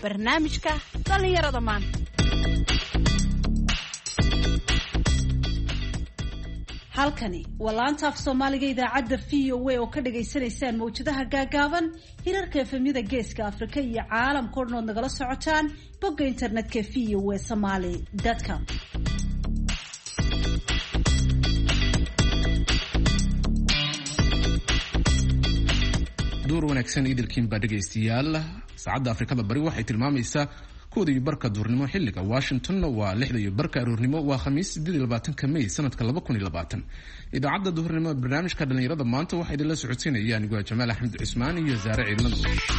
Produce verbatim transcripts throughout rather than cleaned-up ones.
barnaamijka dhalinyarada maanta. halkani waa laanta af Soomaaliga idaacadda V O A oo ka dhageysanaysaan mawjadaha gaagaaban hirarka efemyada geeska Afrika iyo caalamka oo dhan nagala socotaan bogga internetka v o a somali dot com. door wanaagsan idilkiin baa dhageystayaal saacadda Afrikada bari waxay tilmaamaysaa kooda iyo barka duurnimo xilliga Washington waa lixda iyo barka aroornimo waa Khamiis siddeed iyo labaatanka May sanadka laba kun iyo labaatan. idaacadda duurnimo barnaamijka dhalinyarada maanta waxay idin la socodsiinayaan anigoo Jamaal Axmed Cismaan iyo Zaare Ciidlan.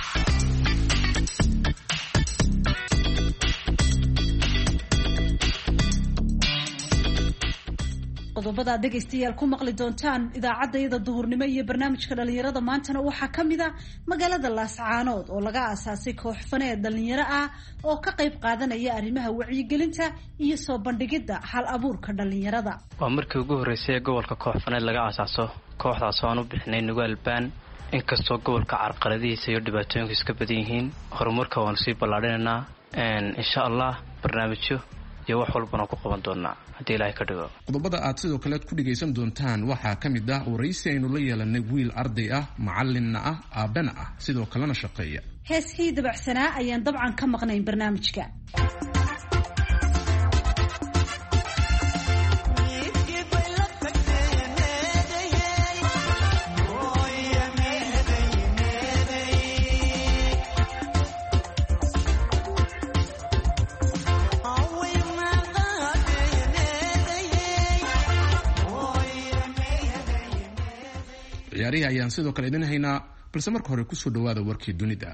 qodobada dhageystayaal ku maqli doontaan idaacadda duhurnimo iyo barnaamijka dhalinyarada maantana waxaa kamid ah magaalada Laascaanood oo laga aasaasay koox faneed dhalinyaro ah oo ka qayb qaadanaya arrimaha wacyigelinta iyo soo bandhigida hal abuurka dhalinyarada. waa markii ugu horeysay gobolka koox faneed laga aasaasay kooxdaas oo aan u bixinay Nugaal Baan inkastoo gobolka carqaladihiisa iyo dhibaatooyinka iska badan yihiin horumarka waan sii ballaadhinaynaa insha Allah barnaamijyo iyo wax walbana ku qaban doonaa hadii Ilaahay ka dhigo. qodobada aad sidoo kale ku dhageysan doontaan waxaa kamid ah waraysi aynu la yeelanay wiil arday ah macallinna ah aabana ah sidoo kalena shaqeeya. heesii dabacsanaa ayaan dabcan ka maqnayn barnaamijka. ciyaarihi ayaan sidoo kale idin haynaa balse marka hore ku soo dhawaada warkii dunida.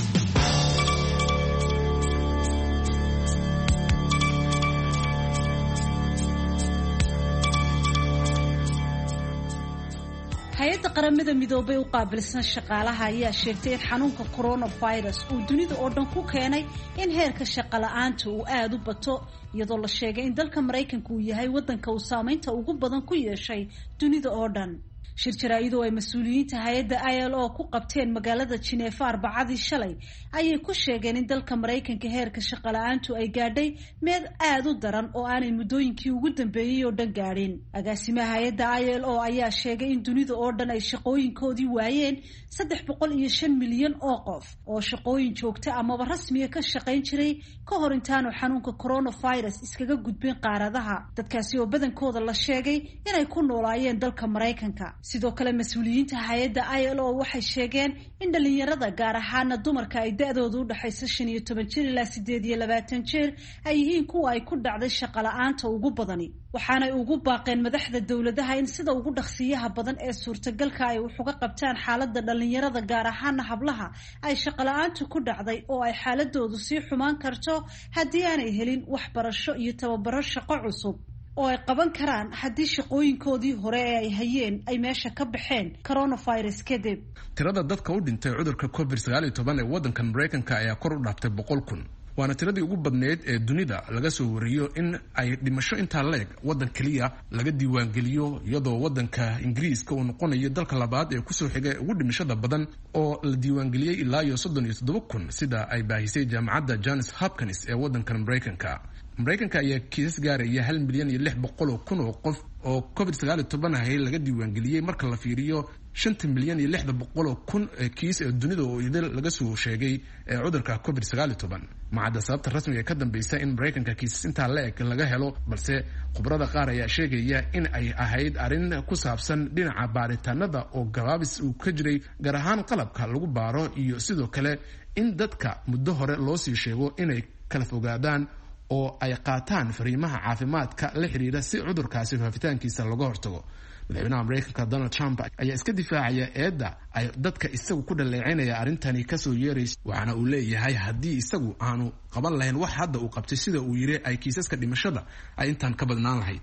hay-adda qaramada midoobay u qaabilsan shaqaalaha ayaa sheegtay in xanuunka coronavirus uu dunida oo dhan ku keenay in heerka shaqo la'aanta uu aad u bato iyadoo la sheegay in dalka Mareykanka uu yahay wadanka uu saameynta ugu badan ku yeeshay dunida oo dhan. shir jaraa'id oo ay mas'uuliyiinta hay'adda I L O ku qabteen magaalada Geneva Arbacadii shalay ayay ku sheegeen in dalka Mareykanka heerka shaqo la'aantu ay gaadhay meel aad u daran oo aanay muddooyinkii ugu dambeeyay oo dhan gaadhin. agaasimaha hay'adda I L O ayaa sheegay in dunida oo dhan ay shaqooyinkoodii waayeen saddex boqol iyo shan milyan oo qof oo shaqooyin joogta amaba rasmiga ka shaqayn jiray ka hor intaanu xanuunka coronavirus iskaga gudbin qaaradaha. dadkaasi oo badankooda la sheegay inay ku noolaayeen dalka Mareykanka. sidoo kale mas'uuliyiinta hay'adda I L O waxay sheegeen in dhalinyarada gaar ahaan dumarka ay da'doodu u dhaxayso shan iyo toban jir ilaa siddeed iyo labaatan jir ay yihiin kuwa ay ku dhacday shaqo la'aanta ugu badani. waxaanay ugu baaqeen madaxda dowladaha in sida ugu dhaqsiyaha badan ee suurtagalka ay wax uga qabtaan xaaladda dhalinyarada gaar ahaan hablaha ay shaqo la'aantu ku dhacday oo ay xaaladoodu sii xumaan karto haddii aanay helin waxbarasho iyo tababaro shaqo cusub oo ay qaban karaan haddii shaqooyinkoodii hore ee ay hayeen ay meesha ka baxeen coronavirus kadib. tirada dadka u dhintay cudurka covid sagaal iyo toban ee wadanka Mareykanka ayaa kor u dhaaftay boqol kun waana tiradii ugu badneed ee dunida laga soo wariyo in ay dhimasho intaa leeg wadan kaliya laga diiwaangeliyo iyadoo wadanka Ingiriiska uu noqonayo dalka labaad ee kusoo xigay ugu dhimashada badan oo la diiwaangeliyay ilaa iyo soddon iyo toddoba kun sida ay baahisay jaamacadda Johns Hopkins ee wadanka Mareykanka. Mareykanka ayaa kiisas gaaraya hal milyan iyo lix boqol oo kun oo qof oo covid sagaal iyo toban ah laga diiwaangeliyay marka la fiiriyo shanta milyan iyo lix boqol oo kun ee kiis ee dunida oo idil laga soo sheegay ee cudurka covid sagaal iyo toban. macadda sababta rasmiga ee ka dambaysa in Mareykanka kiisas inta leeg laga helo balse khubarada qaar ayaa sheegaya in ay ahayd arrin ku saabsan dhinaca baaritaanada oo gabaabis uu ka jiray gaar ahaan qalabka lagu baaro iyo sidoo kale in dadka muddo hore loo sii sheego inay kala fogaadaan oo ay qaataan fariimaha caafimaadka la xiriira si cudurkaasi faafitaankiisa looga hortago. madaxweynaha Mareykanka Donald Trump ayaa iska difaacaya eedda ay dadka isagu ku dhaleecaynaya arrintani ka soo yeeraysa waxaana uu leeyahay haddii isagu aanu qaban lahayn wax hadda uu qabtay sida uu yiri ay kiisaska dhimashada ay intaan ka badnaan lahayd.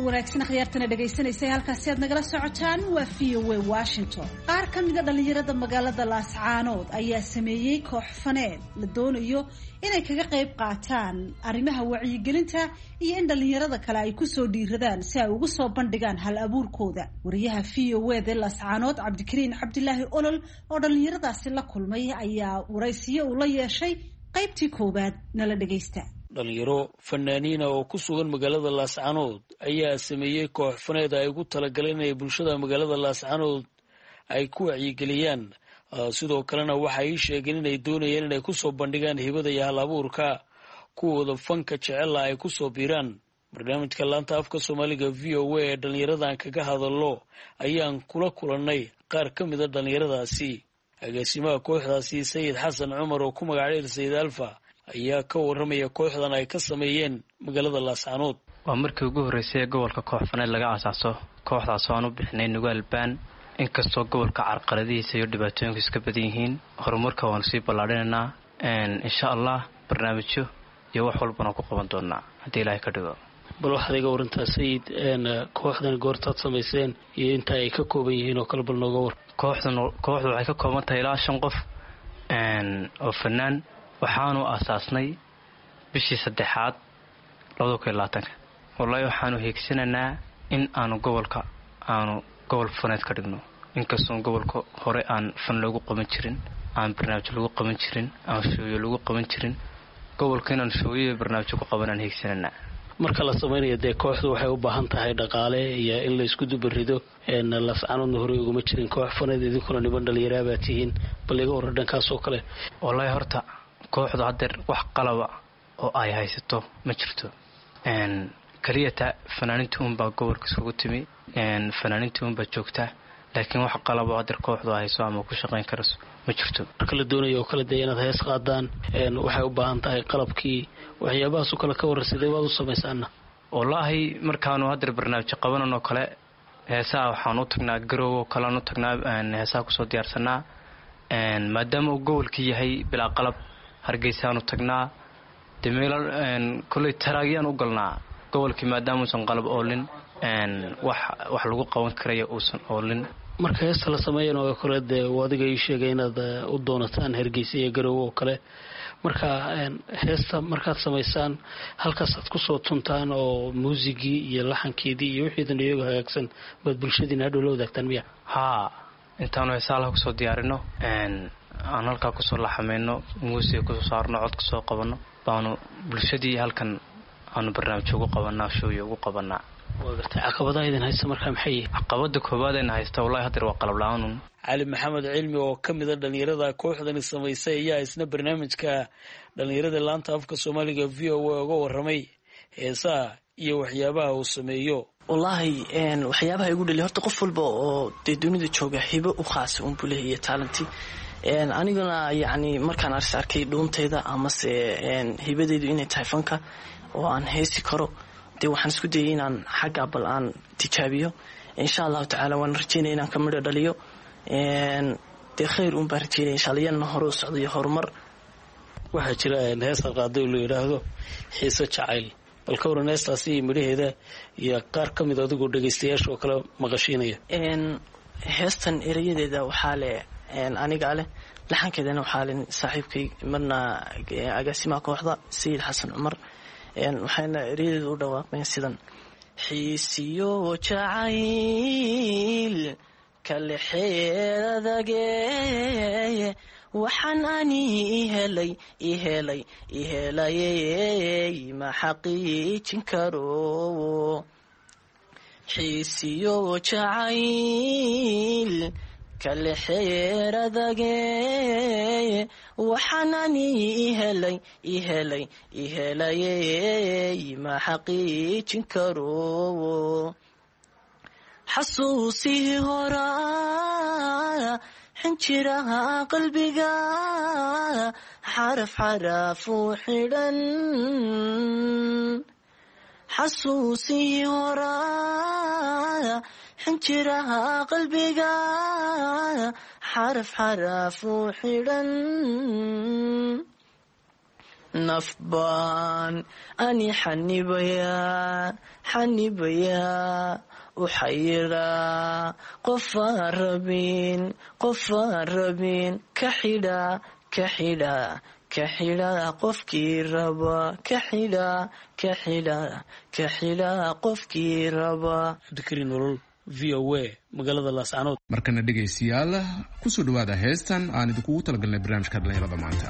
wanaagsan akhyaartana dhagaysanaysay halkaasi aad nagala socotaan waa v o a Washington. Qaar ka mid ah dhalinyarada magaalada Laascaanood ayaa sameeyay koox faneed la doonayo inay kaga qayb qaataan arrimaha wacyigelinta iyo in dhalinyarada kale ay ku soo dhiiradaan si ay ugu soo bandhigaan hal abuurkooda. Wariyaha v o a ee Laascaanood Cabdikariin Cabdilaahi Olol oo dhalinyaradaasi la kulmay ayaa waraysiyo u la yeeshay qaybtii koobaad nala dhagaysta. dhalinyaro fanaaniina oo ku sugan magaalada Laascaanood ayaa sameeyay koox faneed ay ugu talagaleen inay bulshada magaalada Laascaanood ay ku wacyigeliyaan sidoo kalena waxa ay sheegeen inay doonayeen inay ku soo bandhigaan hibada iyo hal abuurka kuwooda fanka jecel ay ku soo biiraan. barnaamijka laanta afka Soomaaliga v o a ee dhalinyaradan kaga hadallo ayaan kula kulannay qaar ka mid ah dhalinyaradaasi. agaasimaha kooxdaasi Sayid Xasan Cumar oo ku magacaabay Sayid Alfa ayaa ka waramaya kooxdan ay ka sameeyeen magaalada Laascaanood. waa markii ugu horeysay ee gobolka koox faneed laga asaaso kooxdaas oo aan u bixinay Nugaal Baan. inkastoo gobolka carqaladihiisa iyo dhibaatooyinka iska badan yihiin horumarka waan sii ballaadhinaynaa insha Allah barnaamijyo iyo wax walbana ku qaban doonaa haddii Ilaahay ka dhigo. bal waxaad iga warantaa Sayid kooxdan goortaad samayseen iyo inta ay ka kooban yihiin oo kala bal nooga war. kooxdan kooxdu waxay ka kooban tahay ilaa shan qof oo fanaan waxaanu asaasnay bishii saddexaad labada kun iyo labaatanka. wallahi waxaanu heegsanaynaa in aanu gobolka aanu gobol faneed ka dhigno inkastoo gobolka hore aan fan lagu qaban jirin aan barnaamij lagu qaban jirin aan shooyo lagu qaban jirin gobolka inaan shooyo barnaamij ku qabanaan heegsanaynaa. marka la sameeyo dee kooxdu waxay u baahan tahay dhaqaale iyo in la isku dubarido een Laascaanood hore ugu ma jirin koox faneed idinkuna niman dhalinyaro ah tihiin bal iga waran dhankaas oo kale. wallahi horta kooxdu hadda wax qalaba oo ay haysato ma jirto een kaliyata fanaaninta uun baa gobolka isugu timi een fanaaninta uun baa joogta laakiin wax qalaba hadda kooxdu hayso ama ku shaqeyn karayso ma jirto. marka la doonayo kala day inaad hees qaadaan een waxay u baahan tahay qalabkii waxyaabahaas oo kale ka warsiday waad u sameysana. wallahi markaanu hadda barnaamij qabanano kale heesaha waxaan u tagnaa garoowo kale aan u tagnaa heesaha ku soo diyaarsanaa een maadaama uu gobolkii yahay bilaa qalab Hargeysaanu tagnaa demeelo een kulay taraagiyaan u galnaa gobolkii maadaama uusan qalab oolin een wax wax lagu qaban karayo uusan oolin. marka heesta la sameeyay oo kale de wadiga ay sheegay inaad u doonataan Hargeysa iyo garoowo kale marka een heesta markaad sameysaan halkaas aad ku soo tuntaan oo muusigii iyo laxankeedii iyo wixii dan iyaga hagaagsan bad bulshadiina hadhow la wadaagtaan miya. ha intaanu heesaha ku soo diyaarino een aan halka ku soo laxameeno muusiga ku soo saarno cod ku soo qabano baanu bulshadii halkan aanu barnaamij ugu qabanaa shooyo ugu qabanaa. wadaagta caqabadaha idin haysta marka maxay caqabada koobaad ee haysta wallahi hadda waa qalab la'aan. cali maxamed cilmi oo ka mid ah dhalinyarada kooxdan sameysay ayaa isna barnaamijka dhalinyarada laanta afka Soomaaliga v o a uga waramay heesaha iyo waxyaabaha uu sameeyo. wallahi een waxyaabaha igu dhali horta qof walba oo dunida jooga hibo u khaas u buleeyo talent een aniguna yaani markaan arkay dhuuntayda ama se een hibadeedu inay tahay fanka oo aan heesi karo dee waxaan isku dayay inaan xagga bal aan tijaabiyo insha Allah taala waan rajeynaa inaan ka midho dhaliyo een dee khayr uun baan rajeynaa insha Allah inaan hore u socdo iyo horumar. waxaa jira heesa qaaday loo yiraahdo xiiso jacayl bal ka waran heestaasi midhaheeda iyo qaar ka mid adigu dhageystayaasha oo kale maqashiinaya. een heestan erayadeeda waxaa le een aniga leh laxankeedana waxaa le saaxiibkay marna agaasimaha kooxda Sayid Xasan Cumar een waxayna erayadeedu u dhawaaqeen sidan xiisiyo jacayl kale xeedage waxaan ani helay ihelay ihelay ma xaqiijin karo xiisiyo jacayl kale xeedage waxaan ani ihelay ihelay ihelay ma xaqiijin karo xasuusii hora xinjiraha qalbiga xaraf xaraf u xidhan xasuusii hora xinjiraha qalbiga xaraf xaraf u xidhan nafbaan ani xanibayaa xanibayaa u xayiraa qofaan rabin qofaan rabin ka xidhaa ka xidhaa ka xidhaa qofkii raba ka xidhaa ka xidhaa ka xidhaa qofkii raba cabdikariin nolol v o a magaalada laascaanood. markana dhegaystayaal kusoo dhawaada heestan aan idinkugu talagalnay barnaamijka dhalinyarada maanta.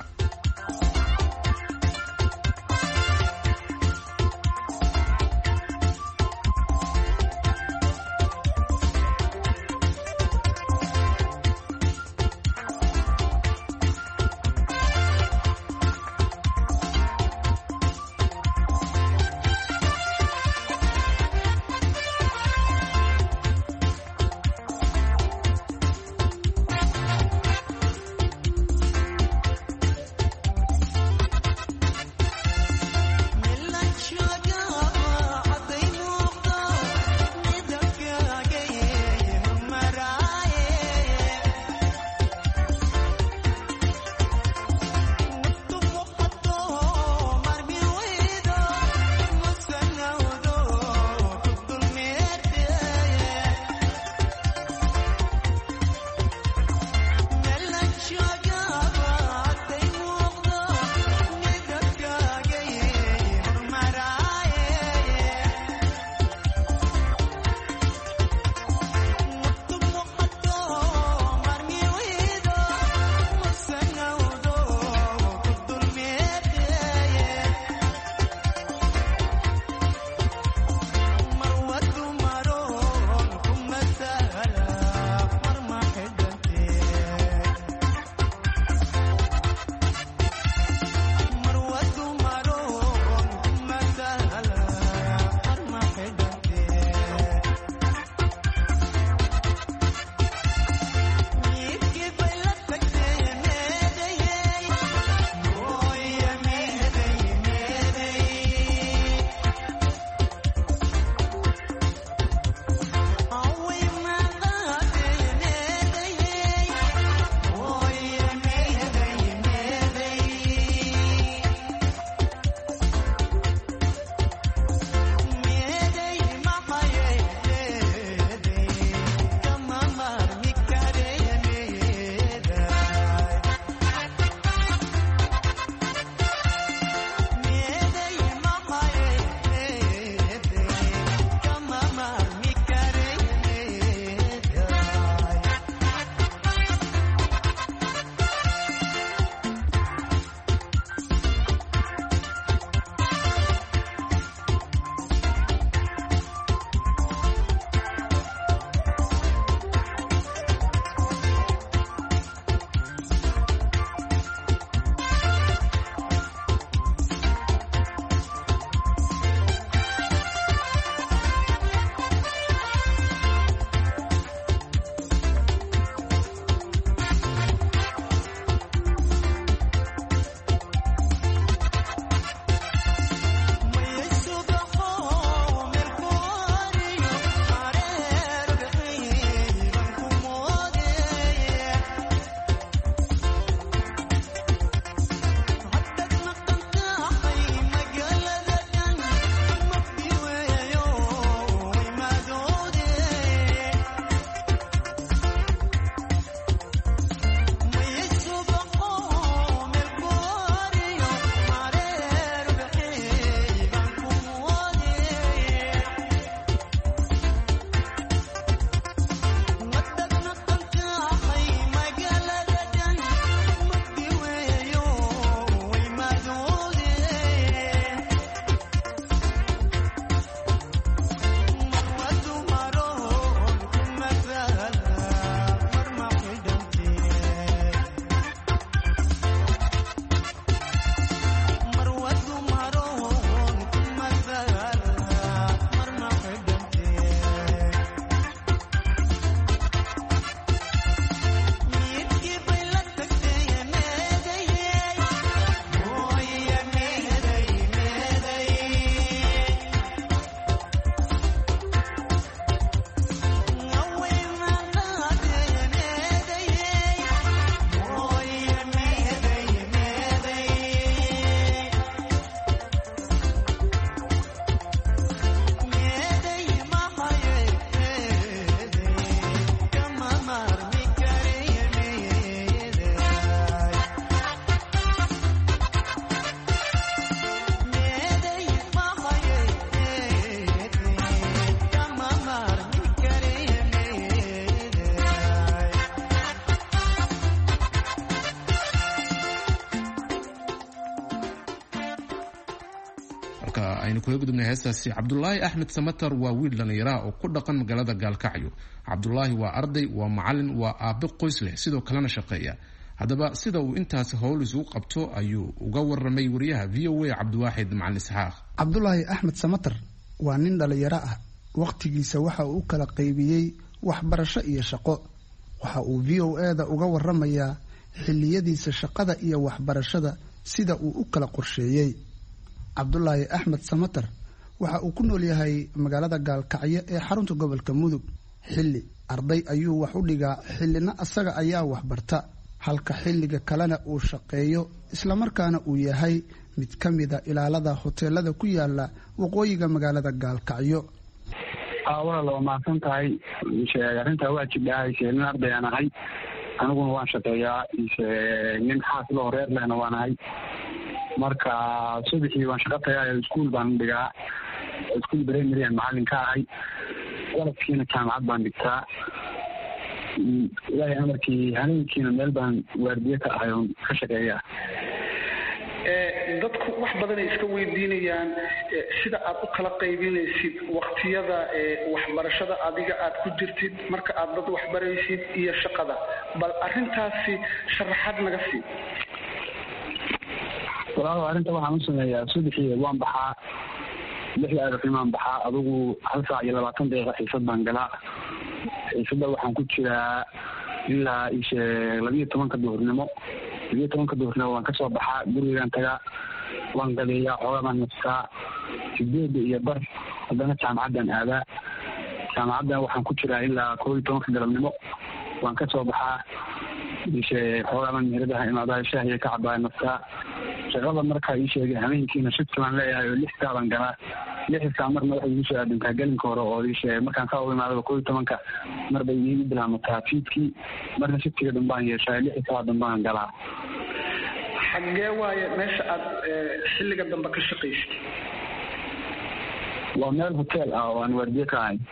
halka aynu kaga gudubnay heestaasi. cabdulaahi axmed samatar waa wiil dhallinyara oo ku dhaqan magaalada gaalkacyo. cabdulaahi waa arday, waa macalin, waa aabe qoys leh, sidoo kalena shaqeeya. haddaba sida uu intaasi howl isugu qabto ayuu uga waramay wariyaha v o a cabdiwaaxid macalin isxaaq. cabdulaahi axmed samatar waa nin dhallinyaro ah. wakhtigiisa waxa uu u kala qaybiyey waxbarasho iyo shaqo. waxa uu v o a da uga waramayaa xilliyadiisa shaqada iyo waxbarashada sida uu u kala qorsheeyey. cabdulaahi axmed samatar waxa uu ku nool yahay magaalada gaalkacyo ee xarunta gobolka mudug. xilli arday ayuu wax u dhigaa, xillina asaga ayaa waxbarta, halka xilliga kalena uu shaqeeyo islamarkaana uu yahay mid ka mida ilaalada hoteelada ku yaala waqooyiga magaalada gaalkacyo. walaal waa mahadsan tahay. arrintaa waa jidhahay nin ardayaan ahay, aniguna waan shaqeeyaa. nin xaasilo reer lehna waan ahay. marka subaxii waan shaqo tagaa, iskuol baan dhigaa, iskuol primarian macalin ka ahay. walabkiina jaamacad baan dhigtaa. ilaahay amarkii habeenkiina meel baan waardiye ka ahay oon ka shaqeeyaa. dadku wax badan ay iska weydiinayaan sida aad u kala qaybinaysid waqtiyada waxbarashada adiga aad ku jirtid marka aad dad waxbaraysid iyo shaqada. bal arrintaasi sharaxaad naga sii. walaalo arrinta waxaan u sameeyaa subaxii waan baxaa, lixda aadaqimaan baxaa, adugu hal saac iyo labaatan daqiiqa xiisad baan galaa. xiisada waxaan ku jiraa ilaa ishe labiiyo tobanka duhurnimo. labiiyo tobanka duhurnimo waan kasoo baxaa, gurigaan tagaa, waan gadeeyaa, xoogaa baan nastaa. sideeda iyo bar haddana jaamacaddan aadaa. jaamacaddan waxaan ku jiraa ilaa koob iyo tobanka galabnimo. waan kasoo baxaa, ishe xoogaa baan meheradaha imaadaa, shaahiya ka cabaa, nastaa. shaqada markaa ii sheegay habeenkiina shifti baan leeyahay oo lix saa baan galaa. lix saa marna waxay igu soo aadintaa gelinka hore oo ii sheegay markaan saa u imaadaba koob iyo tobanka mar bay iigu bilaamataa fiidkii, marna shiftiga dambaan yeeshaa, lix saa dambaan galaa. xaggee waaye meesha aad xilliga dambe ka shaqaysid? waa meel hotel ah oo aan waardiye ka ahay.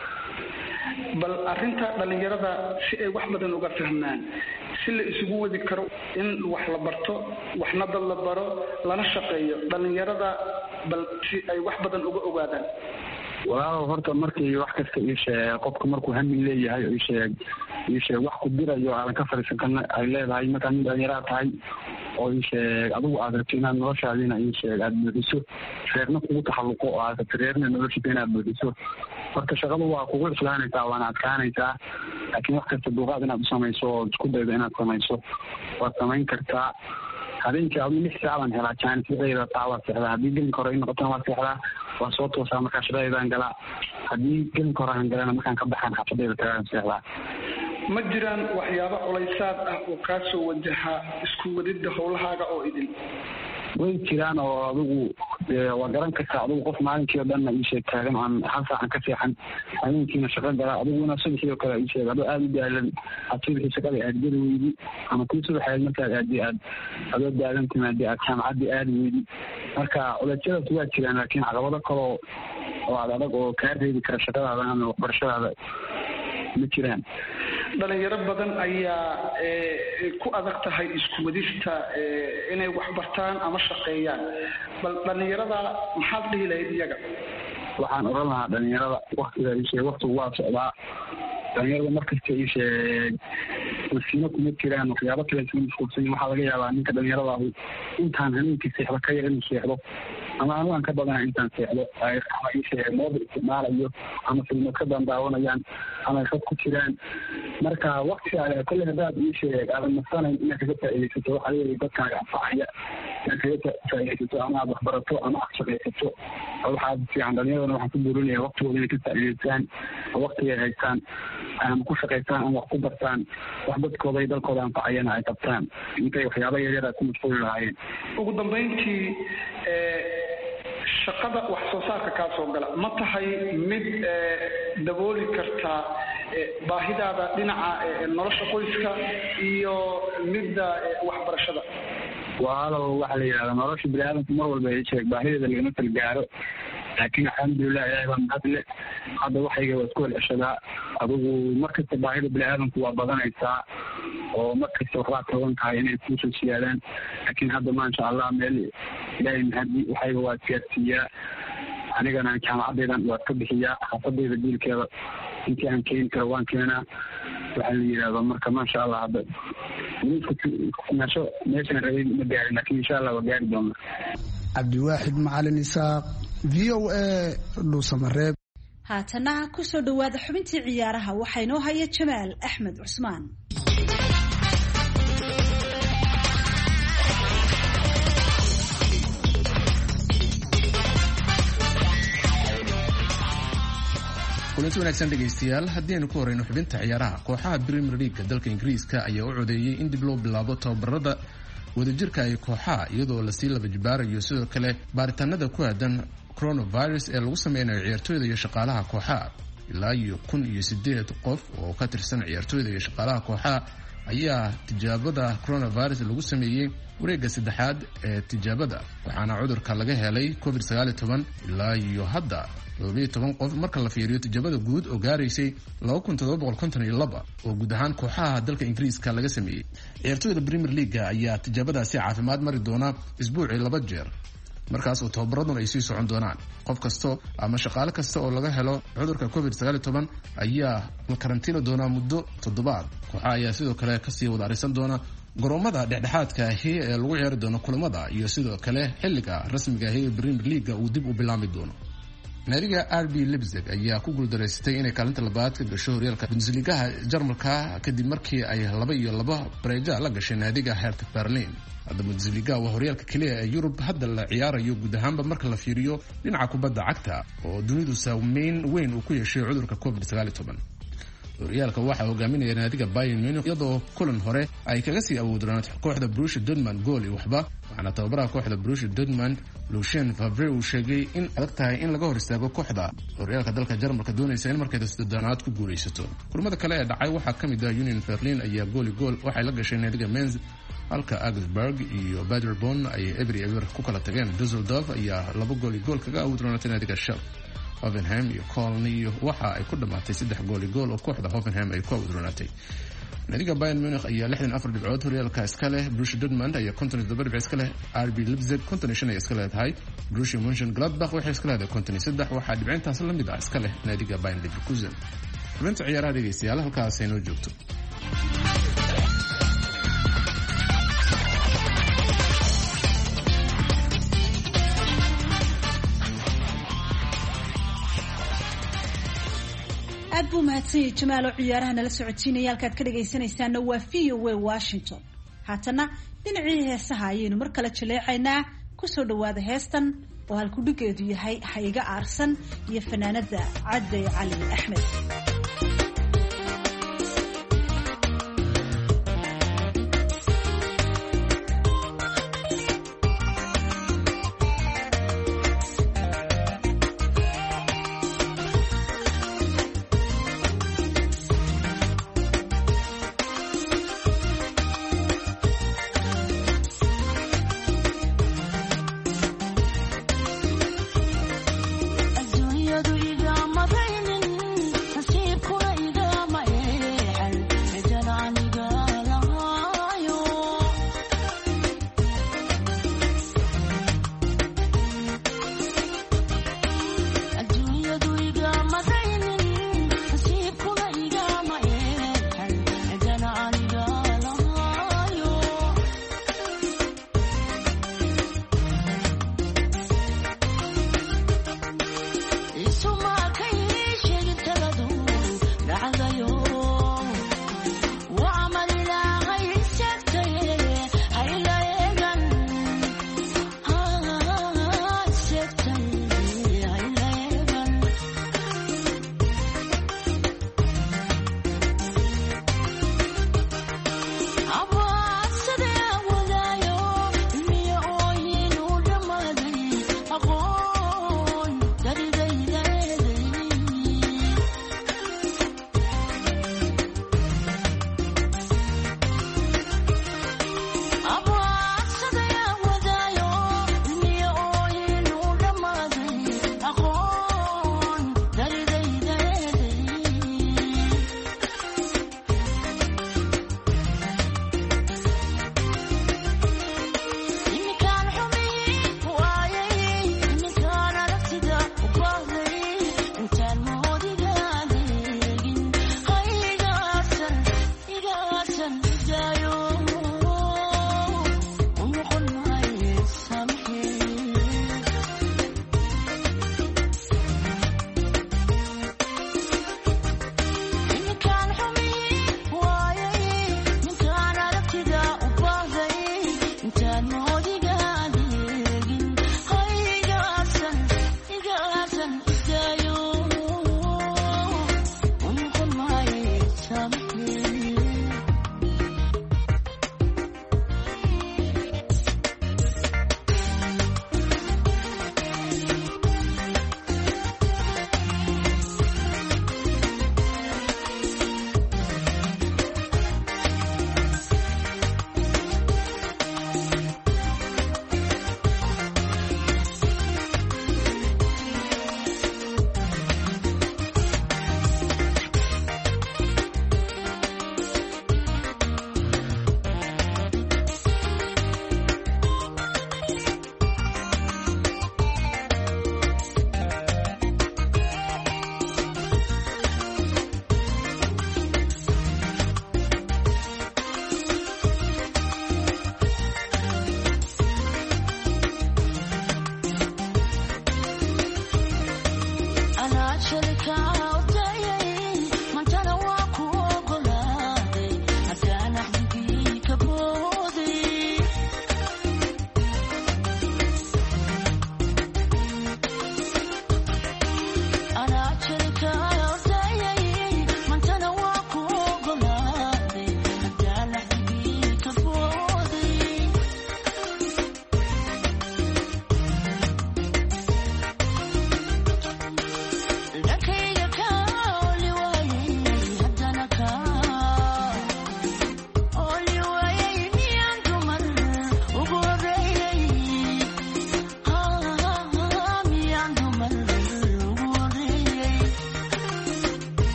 bal arrinta dhalinyarada si ay wax badan uga fahmaan, si la isugu wadi karo in wax la barto, waxna dad la baro, lana shaqeeyo dhalinyarada, bal si ay wax badan uga ogaadaan. walaalow horta markii wax kasta ii sheeg qofka markuu hamin leeyahay ii sheeg ii sheeg wax ku dirayo aadan ka fariisan karna ay leedahay markaa nin dhalinyaro tahay oo ii sheeg adigu aad rabto inaad noloshaadiina ii sheeg aad buuxiso, reerna kugu taxalluqo oo aad rabto reerna noloshiisa inaad buuxiso. horta shaqadu waa kugu islaanaysaa, waana adkaanaysaa, laakiin wax kasta duuqaad inaad u samayso oo isku daydo inaad samayso waad samayn kartaa. habeenkii adu lix saac baan helaa jaanis lixdayda saa waa seexdaa. haddii gelinka hore i noqotona waa seexdaa, waa soo toosaa markaa shaqadeydaan galaa. haddii gelinka hore aan galana markaan ka baxaan xaafadayda tagaan seexdaa. ma jiraan waxyaabo culaysaad ah oo kaa soo wajaha isku wadida howlahaaga oo idin? way jiraan oo adigu waa garan kartaa, adigu qof maalinkii o dhanna ii sheeg taagan aan hal saacan ka seexan, habeenkiina shaqo galaa. adiguna subaxii oo kale ii sheeg adoo aada u daalan, aad subaxii shaqada aad geli weydi, ama kii subaxeed markaad aadi aad adoo daalan timaadi aad jaamacadii aadi weydi. marka culeysyadaas waa jiraan, laakiin caqabado kaloo oo aad adag oo kaa reebi kara shaqadaada ama waxbarashadaada ma jiraan. dhalinyaro badan ayaa ku adag tahay isku wadista inay wax bartaan ama shaqeeyaan. bal dhalinyarada maxaad dhihi lahayd iyaga? waxaan oran lahaa dhalinyarada waktiga isheeg waktigu waa socdaa. dhalinyarada markasta isheeg masiino kuma jiraan, waxyaabo kale isma mashquulsan. waxaa laga yaabaa ninka dhalinyarada ahu intaan habeenkii seexdo ka yar inuu seexdo, ama anugaan ka badana intaan seexdo, ama isheeg moobil isticmaalayo, ama filmood ka dandaawanayaan, ama ay khad ku jiraan. marka wakti ale kolley haddaad ii sheeg aadan nasanayn inaad kaga faaidaysato waxaa leeyahay dadkaaga anfacaya, inaad kaga faaidaysato ama aad waxbarato ama aad shaqaysato. waxaad fiican dhalinyaradana waxaan ku buurinaya waktigooda inay ka faa'idaystaan oo waktigay haystaan ama ku shaqaystaan ama wax ku bartaan, wax dadkooda iyo dalkooda anfacayana ay qabtaan intay waxyaaba yaryar ku mashquuli lahaayeen. ugu dambeyntii shaqada wax soo saarka kaa soo gala ma tahay mid dabooli kartaa baahidaada dhinaca nolosha qoyska iyo midda waxbarashada? walaalow waxaa la yidhahdaa nolosha biniaadamka mar walba ay sheeg baahideeda lagama kala gaaro. laakiin alxamdulilah ilaahay baa mahadle hadda waxayga waa isku welceshadaa adigu markasta baahida bini-aadamku waa badanaysaa oo markasta waxbaa taban tahay inay kusoo siyaadaan laakiin hadda maasha allah meel ilaahay mahadi waxayga waa isgaarsiiyaa anigana jaamacadeydan waa ka bixiyaa xaafadeyda biilkeeda intii aan keeni karo waan keenaa waxaa la yidhahda marka maasha allah hadda nasho meeshaan rabay ma gaarin laakiin insha allah waa gaari doona. cabdiwaaxid macalin isaaq v o a dhuusamareeb. haatana kusoo dhawaada xubintii ciyaaraha waxaa inoo haya jamaal axmed cusmaan. kulanti wanaagsan dhegaystayaal haddii aynu ku horeyno xubinta ciyaaraha kooxaha Premier League dalka Ingiriiska ayaa u codeeyay in dib loo bilaabo tababarada wadajirka ay kooxaha iyadoo la sii laba jibaarayo sidoo kale baaritaanada ku aadan coronavirus ee lagu sameynayo ciyaartooyda iyo shaqaalaha kooxaha ilaa iyo kun iyo sideed qof oo ka tirsan ciyaartooyda iyo shaqaalaha kooxaha ayaa tijaabada coronavirus lagu sameeyey wareegga saddexaad ee tijaabada waxaana cudurka laga helay covid sagaal iyo toban ilaa iyo hadda laba iyo toban qof marka la fiiriyo tijaabada guud oo gaaraysay laba kun toddoba boqol konton iyo laba oo guud ahaan kooxaha dalka Ingiriiska laga sameeyey. ciyaartooyda Premier League ayaa tijaabadaasi caafimaad mari doona isbuucii laba jeer markaas oo tababaraduna ay sii socon doonaan. qof kasto ama shaqaale kasta oo laga helo cudurka covid sagaal iyo toban ayaa la karantiino doona muddo toddobaad. kooxaha ayaa sidoo kale kasii wada arisan doona garoomada dhexdhexaadka ahi ee lagu ciyaari doono kulamada iyo sidoo kale xilliga rasmiga ahi ee Premier League uu dib u bilaami doono. naadiga R B Leipzig ayaa ku guuldareysatay inay kaalinta labaad ka gasho horyaalka Bundesliga Jarmalka kadib markii ay laba iyo laba bareeja la gashay naadiga Hertha Berlin. hadda Bundesliga waa horyaalka kaliya ee Yurub hadda la ciyaarayo guud ahaanba marka la fiiriyo dhinaca kubadda cagta oo dunidu saameyn weyn uu ku yeeshay cudurka covid sagaal iyo toban. horyaalka waxaa hogaaminaya naadiga Bayern Munich iyadoo kulan hore ay kaga sii awoodeen kooxda Borussia Dortmund gool iyo waxba waxaana tababaraha kooxda Borussia Dortmund Lucien Favre uu sheegay in adag tahay in laga hor istaago kooxda horyaalka dalka Jarmalka doonaysa in markay saddexaad ku guuleysato. kulamada kale ee dhacay waxaa kamid ah Union Berlin ayaa gool iyo gool waxay la gashay naadiga Mainz halka Augsburg iyo Paderborn ay every ever ku kala tageen. Düsseldorf ayaa laba gool iyo gool kaga awoodeen naadiga Schalke. Hoffenheim iyo Köln iyo waxa ay ku dhamaatay saddex gool iyo gool oo kooxda Hoffenheim ay ku awoodroonatay. naadiga Bayern Munich ayaa lixdan iyo afar dhibcood horyaalka iska leh. Borussia Dortmund ayaa konton iyo toddoba dhibcood iska leh. R B Leipzig konton iyo shan ay iska leedahay. Borussia Mönchengladbach waxay iska leedahay konton iyo saddex waxaa dhibcintaas la mid ah iska leh naadiga Bayern Leverkusen. xubinta ciyaaraha dhegeystayaal halkaas ay noo joogto. aad buu mahadsanyahay jamaal oo ciyaaraha nala socodsiinaya halkaad ka dhagaysanaysaana waa v o a Washington. haatana dhinacii heesaha ayaynu mar kale jaleecaynaa kusoo dhawaada heestan oo halkudhigeedu yahay hayga aarsan iyo fanaanada Cadday Cali Axmed. Adduunyadu igama baynin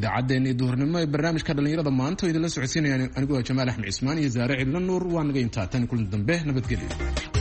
idaacaddeenii duhurnimo ee barnaamijka dhallinyarada maanta oo idinla socodsiinayaan anigoo Jamaal Axmed Cismaan iyo Zaare Cidla Nuur waa naga intaa tan kulan dambe nabadgelyo.